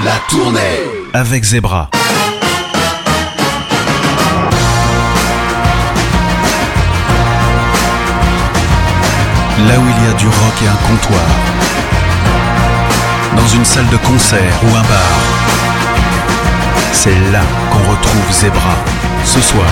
La tournée avec Zebra. Là où il y a du rock et un comptoir, dans une salle de concert ou un bar, c'est là qu'on retrouve Zebra ce soir.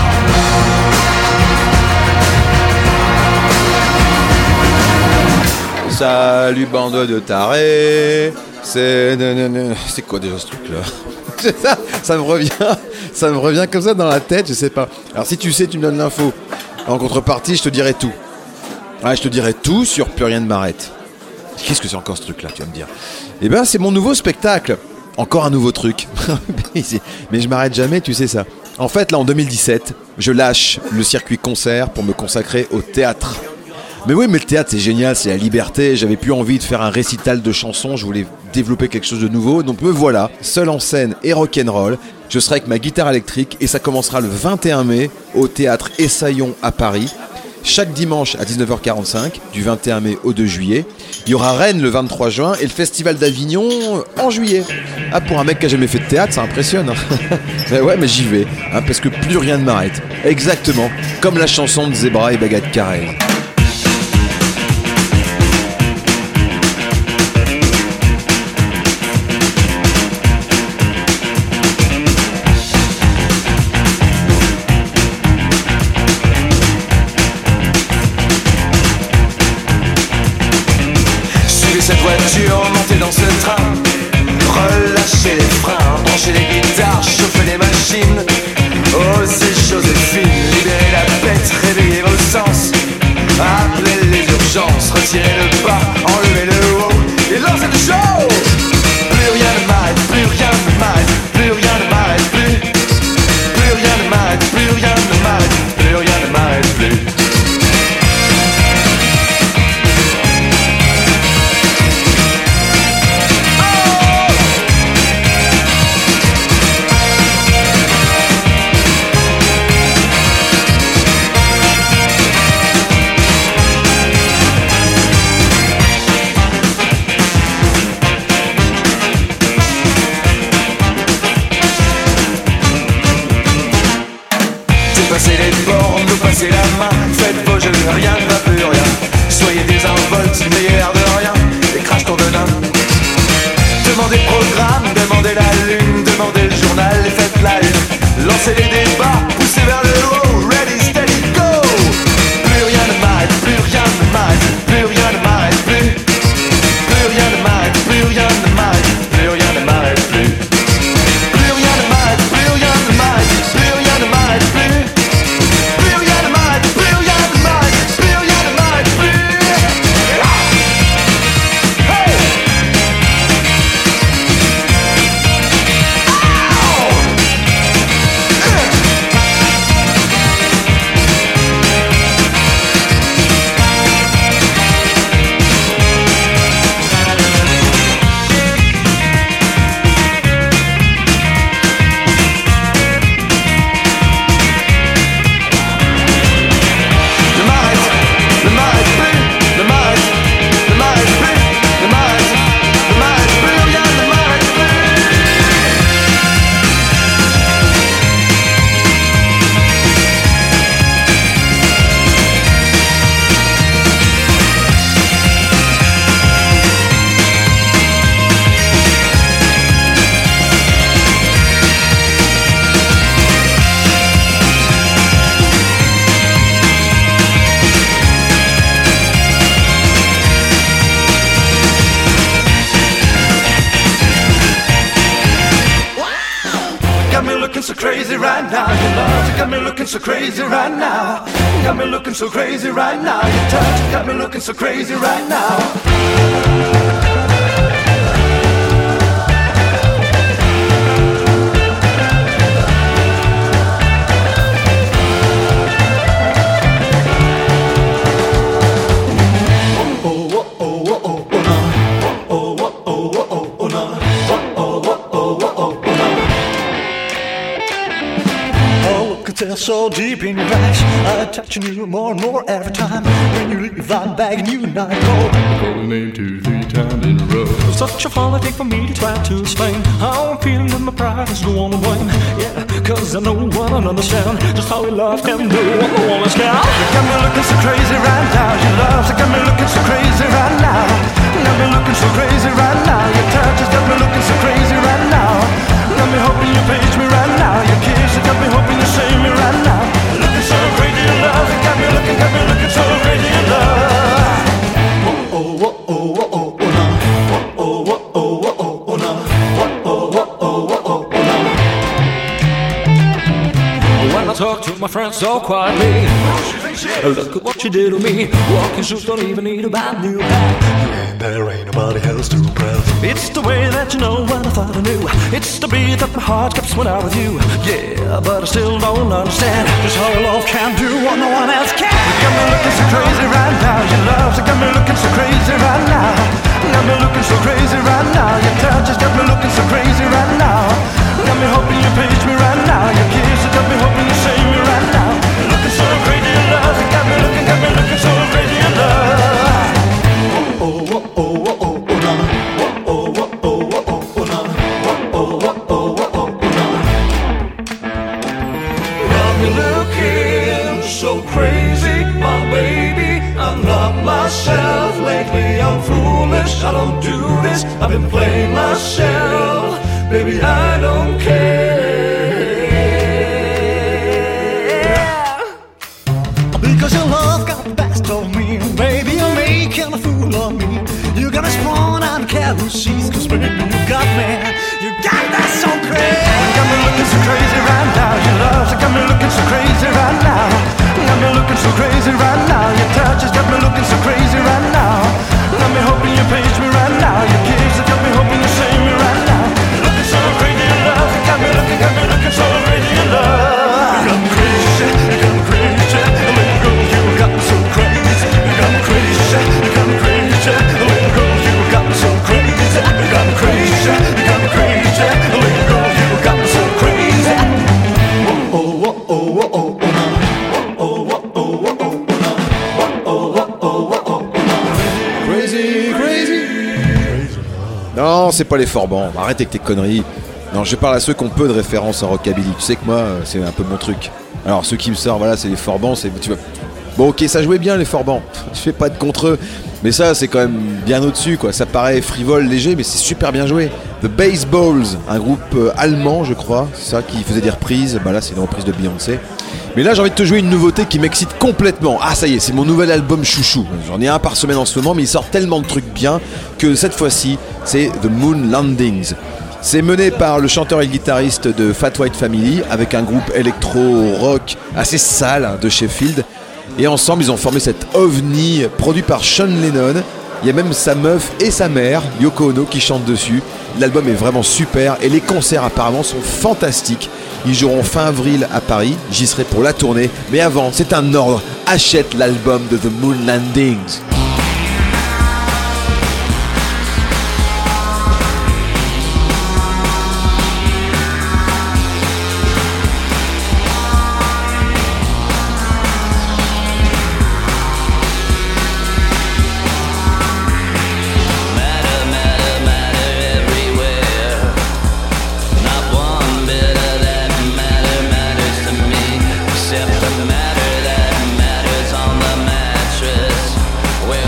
Salut bande de tarés. C'est quoi déjà ce truc là? ça me revient comme ça dans la tête, je sais pas. Alors si tu sais, tu me donnes l'info. En contrepartie, je te dirai tout. Ouais, je te dirai tout sur Plus rien ne m'arrête. Qu'est-ce que c'est encore ce truc là, tu vas me dire? Eh ben c'est mon nouveau spectacle. Encore un nouveau truc. Mais je m'arrête jamais, tu sais ça. En fait là en 2017, je lâche le circuit concert pour me consacrer au théâtre. Mais oui, mais le théâtre c'est génial, c'est la liberté. J'avais plus envie de faire un récital de chansons, je voulais développer quelque chose de nouveau. Donc me voilà, seul en scène et rock'n'roll. Je serai avec ma guitare électrique et ça commencera le 21 mai au théâtre Essaillon à Paris. Chaque dimanche à 19h45, du 21 mai au 2 juillet. Il y aura Rennes le 23 juin et le Festival d'Avignon en juillet. Ah, pour un mec qui a jamais fait de théâtre, ça impressionne. Mais ouais, mais j'y vais, parce que plus rien ne m'arrête. Exactement, comme la chanson de Zebra et Baguette Carré. Montez dans ce train, relâchez les freins, branchez les guitares, chauffez les machines. Osez Joséphine, libérez la bête, réveillez vos sens. Appelez les urgences, retirez le bas, enlevez le haut et lancez le show. Plus rien ne m'arrête, plus rien ne m'arrête, plus rien ne m'arrête plus. Plus rien ne m'arrête, plus rien ne m'arrête, plus rien ne m'arrête plus. Passez les bornes, nous passez la main, faites vos jeux, rien ne va plus rien. Soyez désinvoltes, n'ayez l'air de rien, et crash ton venin. Demandez le programme, demandez la lune, demandez le journal et faites la une. Lancez les débats, poussez vers le haut, ready, steady, go. Plus rien ne m'arrête, plus rien ne m'arrête, plus rien ne m'arrête plus. Plus rien ne m'arrête, plus rien ne m'arrête, plus rien ne m'arrête plus. Plus rien ne m'arrête, plus rien ne m'arrête, plus rien ne m'arrête plus. So crazy right now, your love, you got me looking so crazy right now. You got me looking so crazy right now. Your touch, you got me looking so crazy right now. feel so deep in your eyes. I'm touching you more and more every time. When you leave, I'm begging you not to go. Call your name 2, 3 times in a row. Such a folly thing for me to try to explain how I'm feeling that my pride is going to wane. Yeah, cause I know what I understand just how your love can do what I wanna scout. You got me looking so crazy right now. Your love's got me looking so crazy right now. Got me looking so crazy right now. Your touch has got me looking so crazy right now. Got me hoping you page me right now. Your kiss has got me hoping you save me right now. Looking so crazy in love. You got me looking so crazy in love. Oh oh oh oh oh oh oh no. Oh oh oh oh oh oh no. Oh oh oh oh oh oh no. When I talk to my friends so quietly, look at what you did to me. Walking shoes don't even need a brand new bag. And there ain't nobody else to impress. It's the way that you know what I thought I knew. It's the beat that my heart keeps when I'm with you. Yeah, but I still don't understand just how love can do what no one else can. You got me looking so crazy right now. Your love's got me looking so crazy right now. Got me looking so crazy right now. Your touch has got me looking so crazy right now. Got me hoping you page me right now. Your kiss has got me hoping you save me right now. Looking so crazy in love. You got me looking so crazy in love. Oh oh oh oh oh oh no. Oh oh oh oh oh oh no. Oh oh oh oh oh no. Got me looking so crazy, my baby. I'm not myself lately. I'm foolish. I don't do this. I've been playing myself. Baby, I don't care. Because your love got the best of me. Baby, you're making a fool of me. You got me sprung on careless. Cause baby, you got that so crazy. You got me looking so crazy right now. Your love's got me looking so crazy right now. Got me looking so crazy right now. Your touch has got me looking so crazy right now. Got me hoping you page me right now. Your kiss has got me hoping you save me right now. Looking so crazy in love. You got me looking so crazy in love. You got me crazy, you got me crazy. Little girl, you got me so crazy. You got me crazy, you got me crazy. Little girl, you got me so crazy. You got me crazy, you got me crazy. Little girl, you got me so crazy. Oh oh oh oh oh oh no. Oh oh oh oh oh oh no. Oh oh oh oh oh no. Crazy, crazy. Non, c'est pas les Forbans. Arrête avec tes conneries. Non, je parle à ceux qui ont peu de références en rockabilly. Tu sais que moi, c'est un peu mon truc. Alors, ceux qui me sortent, voilà, c'est les Forbans. Tu vois. Bon, ok, ça jouait bien les Forbans. Je fais pas de contre eux. Mais ça, c'est quand même bien au-dessus, quoi. Ça paraît frivole, léger, mais c'est super bien joué. The Baseballs, un groupe allemand, je crois. C'est ça qui faisait des reprises. Bah là, c'est une reprise de Beyoncé. Mais là, j'ai envie de te jouer une nouveauté qui m'excite complètement. Ah, ça y est, c'est mon nouvel album chouchou. J'en ai un par semaine en ce moment, mais il sort tellement de trucs bien que cette fois-ci, c'est The Moon Landings. C'est mené par le chanteur et le guitariste de Fat White Family avec un groupe électro-rock assez sale de Sheffield. Et ensemble, ils ont formé cet ovni produit par Sean Lennon. Il y a même sa meuf et sa mère, Yoko Ono, qui chantent dessus. L'album est vraiment super et les concerts apparemment sont fantastiques. Ils joueront fin avril à Paris, j'y serai pour la tournée. Mais avant, c'est un ordre, achète l'album de The Moon Landings. Matter that matters on the mattress. Where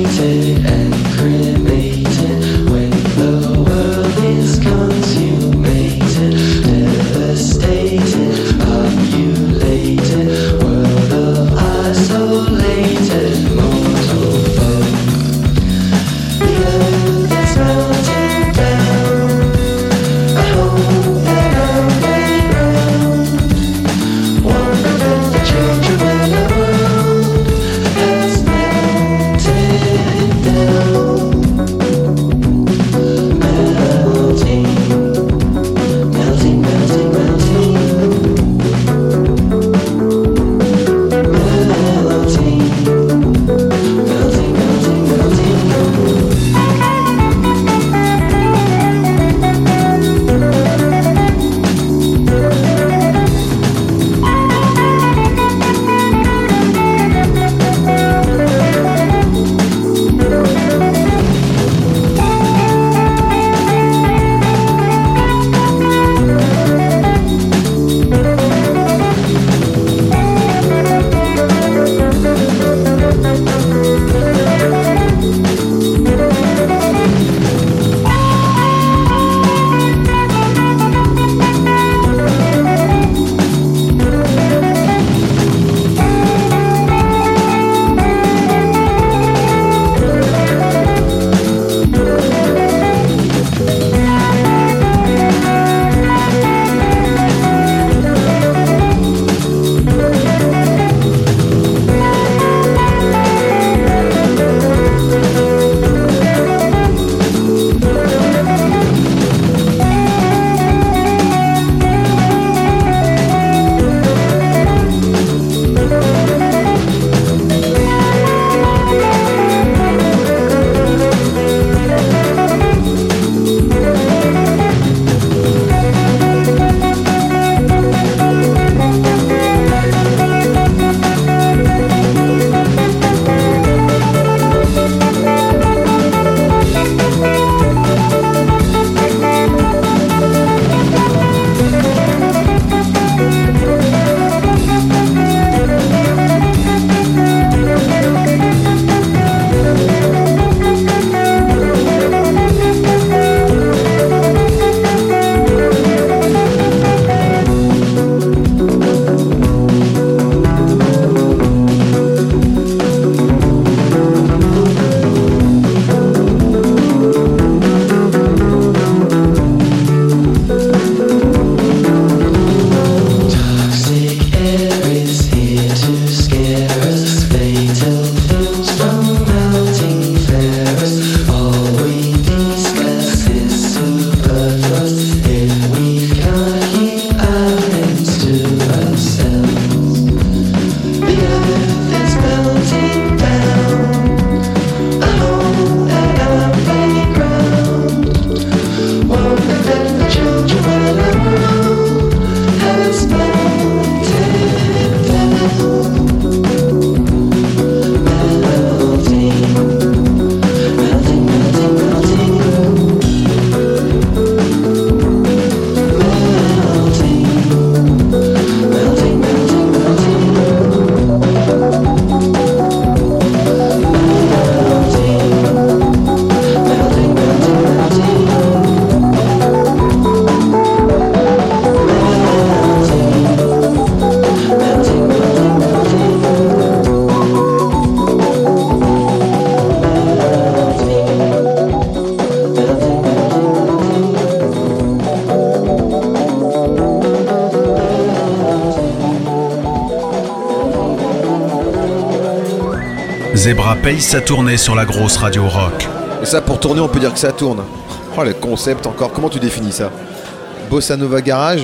Zebra paye sa tournée sur la grosse radio rock. Et ça, pour tourner, on peut dire que ça tourne. Oh, le concept encore. Comment tu définis ça? Bossa Nova Garage?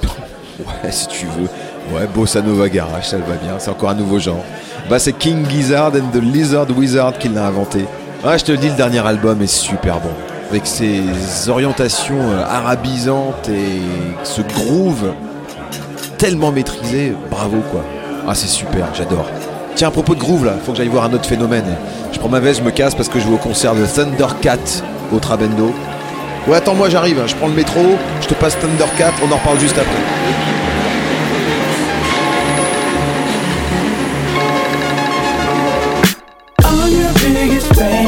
Ouais, si tu veux. Ouais, Bossa Nova Garage, ça va bien. C'est encore un nouveau genre. Bah, c'est King Gizzard and the Lizard Wizard qui l'a inventé. Ouais, je te le dis, le dernier album est super bon. Avec ses orientations arabisantes et ce groove tellement maîtrisé, bravo quoi. Ah, c'est super, j'adore. Tiens, à propos de groove là, faut que j'aille voir un autre phénomène. Je prends ma veste, je me casse parce que je vais au concert de Thundercat au Trabendo. Ouais, attends, moi j'arrive, je prends le métro, je te passe Thundercat, on en reparle juste après. On your biggest fan.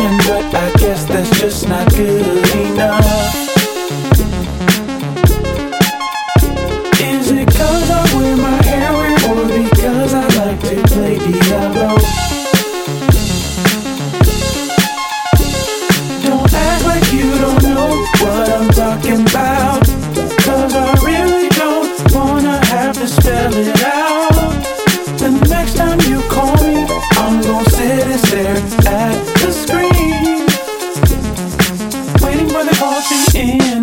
the screen, waiting for the call to end.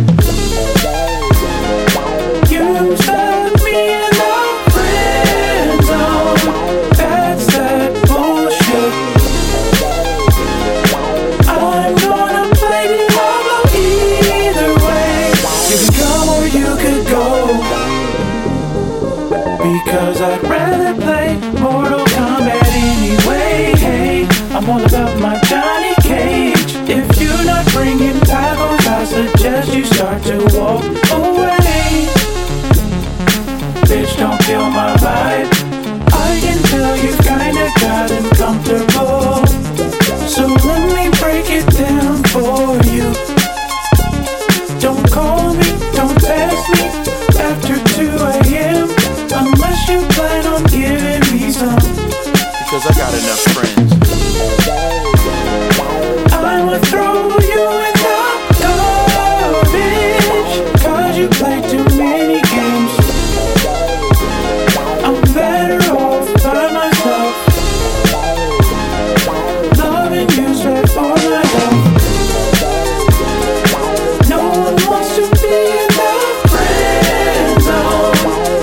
You stuck me in the friend zone. That's that bullshit. I'm gonna play Diablo either way. You could come or you could go, because I'd rather play Mortal Kombat anyway. Hey, I'm all about my Johnny Cage. If you're not bringing tacos, I suggest you start to walk away. Bitch, don't kill my vibe. I can tell you kinda gotten comfortable, so let me break it down for you. Don't call me, don't text me after 2 a.m. unless you plan on giving me some, because I got enough friends. I'ma throw you in the garbage, cause you play too many games. I'm better off by myself, loving you's bad for my health. No one wants to be in the friend zone.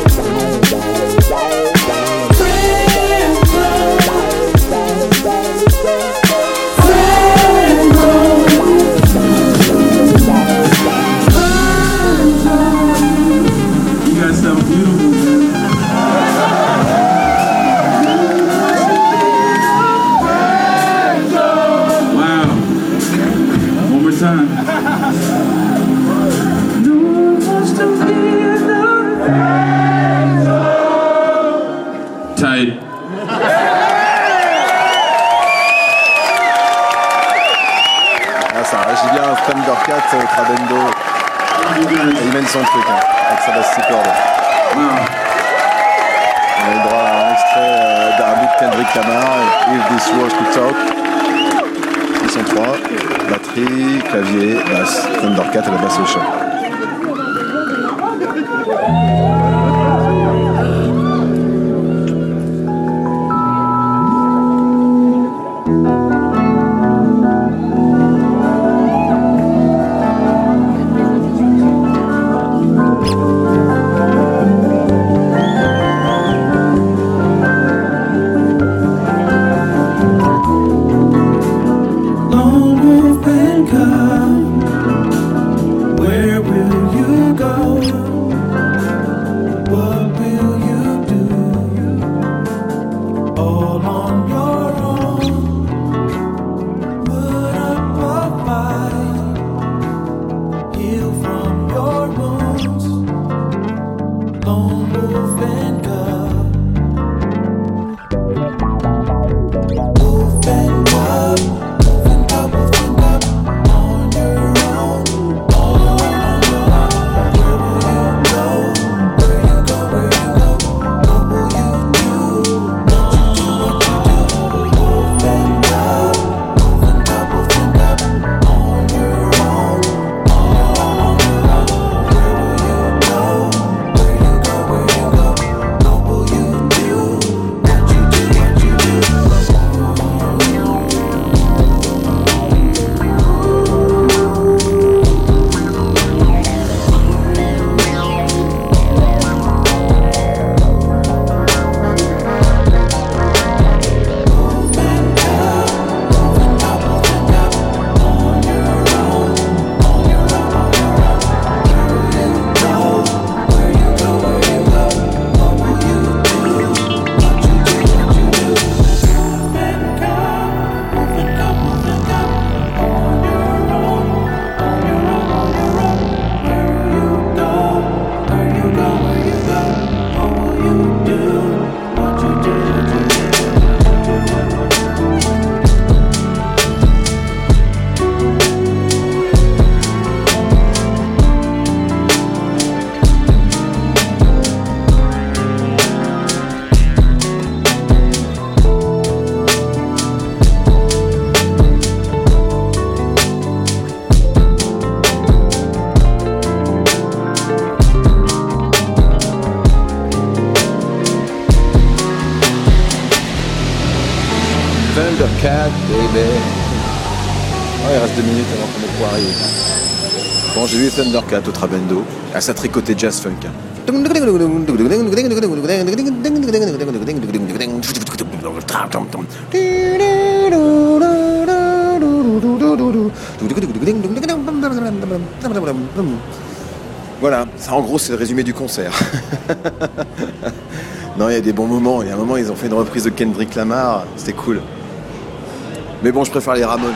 Friend zone. Friend zone. You guys sound beautiful, man. Wow. One more time. No one wants to be in the friend zone. Tight. Ah, ça réagit bien un Thundercat Cradendo. Il mène son truc hein, avec sa basse 6 cordes. Wow. On a eu droit à un extrait d'un bout de Kendrick Lamar, If This Was Could Talk. Ils sont 3, batterie, clavier, basse, Thundercat et la basse au chant. Lone wolf and cub, where baby. Oh, il reste 2 minutes avant qu'on ait pour arriver. Bon, j'ai vu Thundercat au Trabendo. Ah, ça tricotait jazz funk. Hein. Voilà, ça en gros c'est le résumé du concert. Non, il y a des bons moments. Il y a un moment, ils ont fait une reprise de Kendrick Lamar. C'était cool. Mais bon, je préfère les Ramones.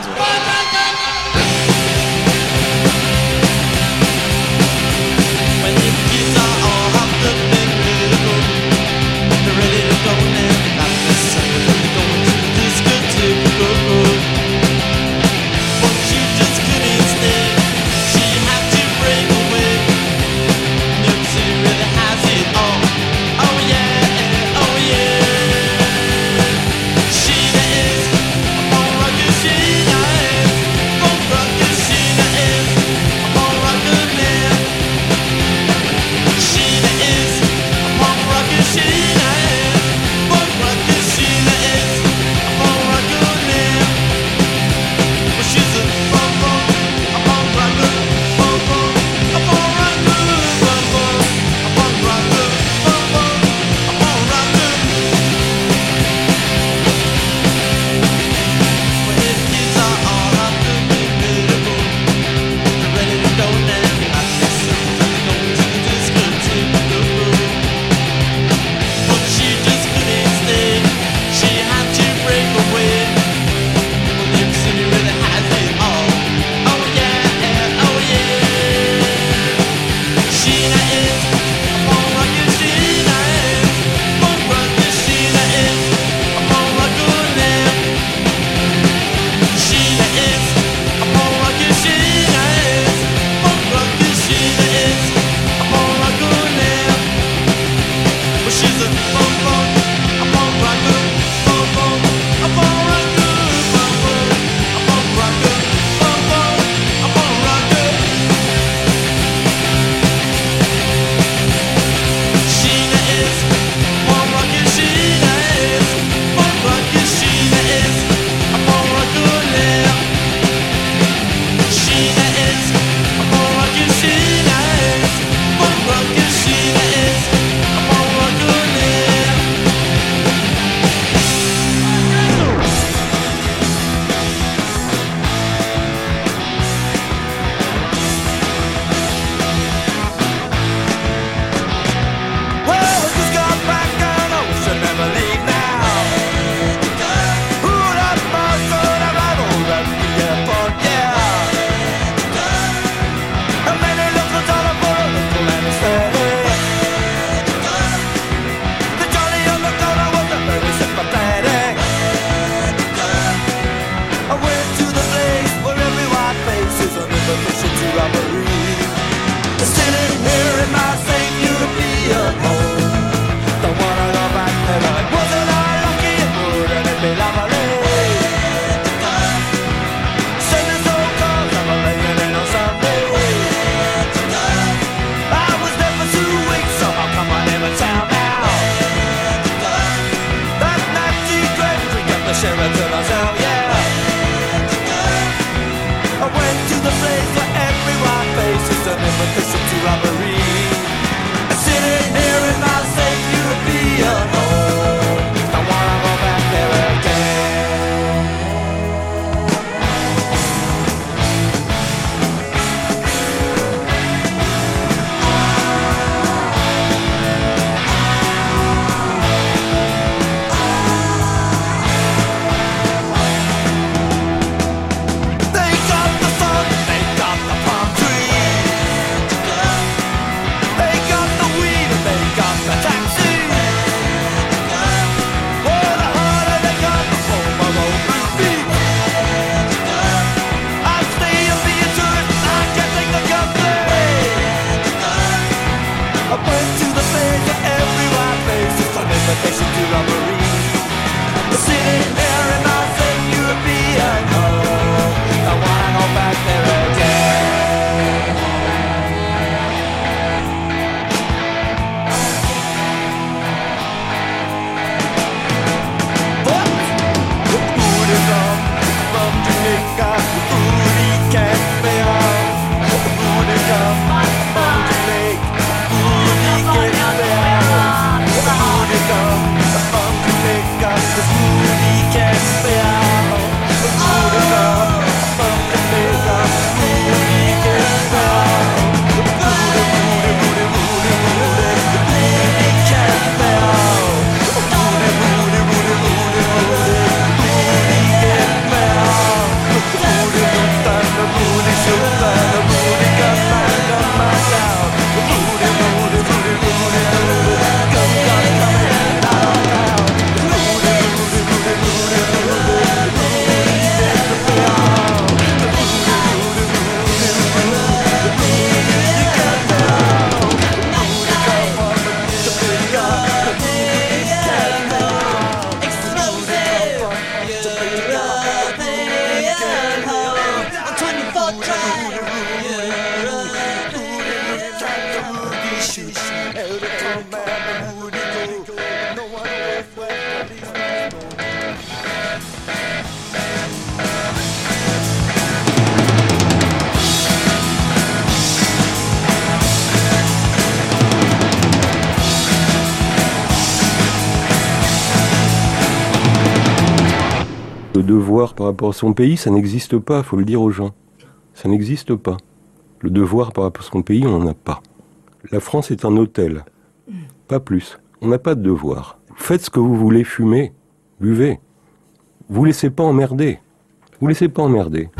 devoir par rapport à son pays, ça n'existe pas, il faut le dire aux gens. Ça n'existe pas. Le devoir par rapport à son pays, on n'en a pas. La France est un hôtel, pas plus. On n'a pas de devoir. Faites ce que vous voulez, fumez, buvez. Vous laissez pas emmerder. Vous laissez pas emmerder.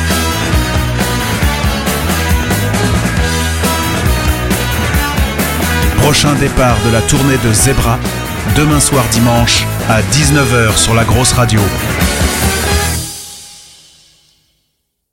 Prochain départ de la tournée de Zebra, demain soir dimanche à 19h sur la grosse radio.